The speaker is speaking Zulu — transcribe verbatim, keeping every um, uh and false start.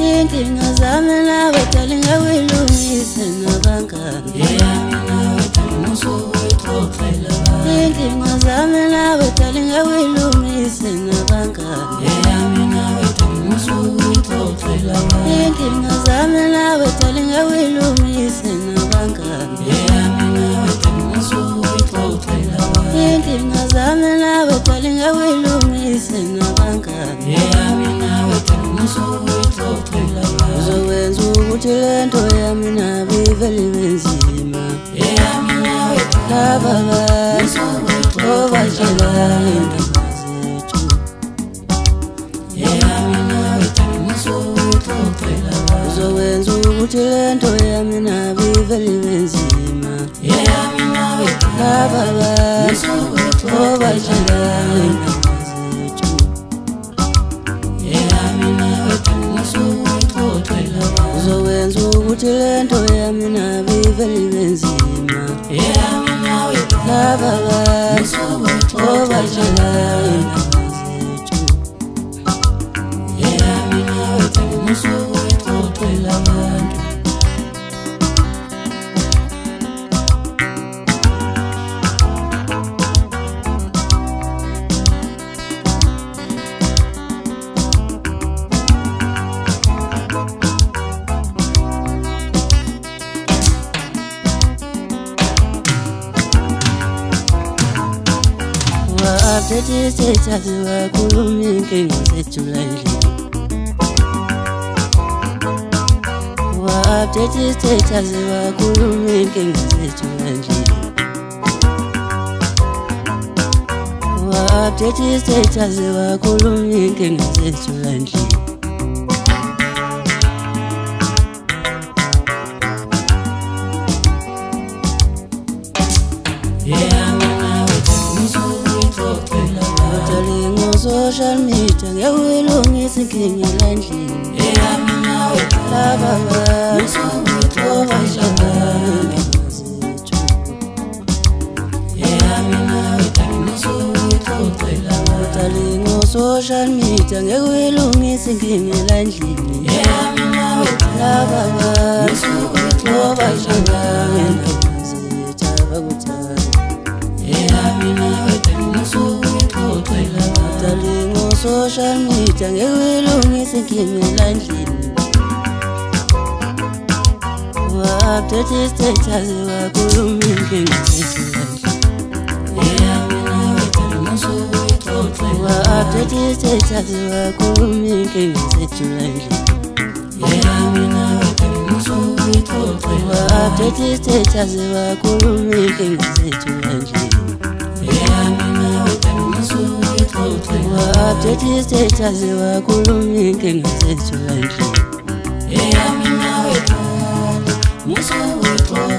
inkinga zami nawe dali ngawilungise nabangani eyami nawe dali musuyixoxela inkinga zami nawe dali ngawilungise nabangani eyami nawe dali musuyixoxela inkinga zami nawe dali ngawilungise nabangani eyami nawe dali musuyixoxela inkinga zami nawe dali ngawilungise nabangani eyami nawe dali musuyixoxela uzokwenza ukuthi lento yami nawe ivele benzima eyami nawe laba bantu obashela indaba zethu eyami nawe dali musuyixoxela uzokwenza ukuthi lento yami nawe ivele benzima eyami nawe laba bantu obashela indaba zethu eyami nawe dali musuyixoxela uzokwenza ukuthi lento yami nawe ivele benzima eyami nawe laba bantu obashela indaba zethu eyami nawe dali musuyixoxela abantu Update status wakhuluma inkinga zethu la endlini Update status wakhuluma inkinga zethu la endlini Update status wakhuluma inkinga zethu la endlini eyami nawe dali musuyixoxela social media ngiyawilungisa inkinga la endlini eyami nawe laba bantu obashela indaba zethu eyami nawe dali musuyixoxela dali ngo-social media ngiyawilungisa inkinga la endlini eyami nawe laba bantu obashela indaba zethu abakuthanda eyami nawe dali musuyixoxela dali ngo-social media ngiyawilungisa inkinga la endlini Update status wakhuluma inkinga zethu la endlini eyami nawe dali musuyixoxela Update status wakhuluma inkinga zethu la endlini eyami nawe dali musuyixoxela Update status wakhuluma inkinga zethu la endlini eyami nawe dali musuyixoxela Update status wakhuluma inkinga zethu la endlini eyami nawe dali musuyixoxela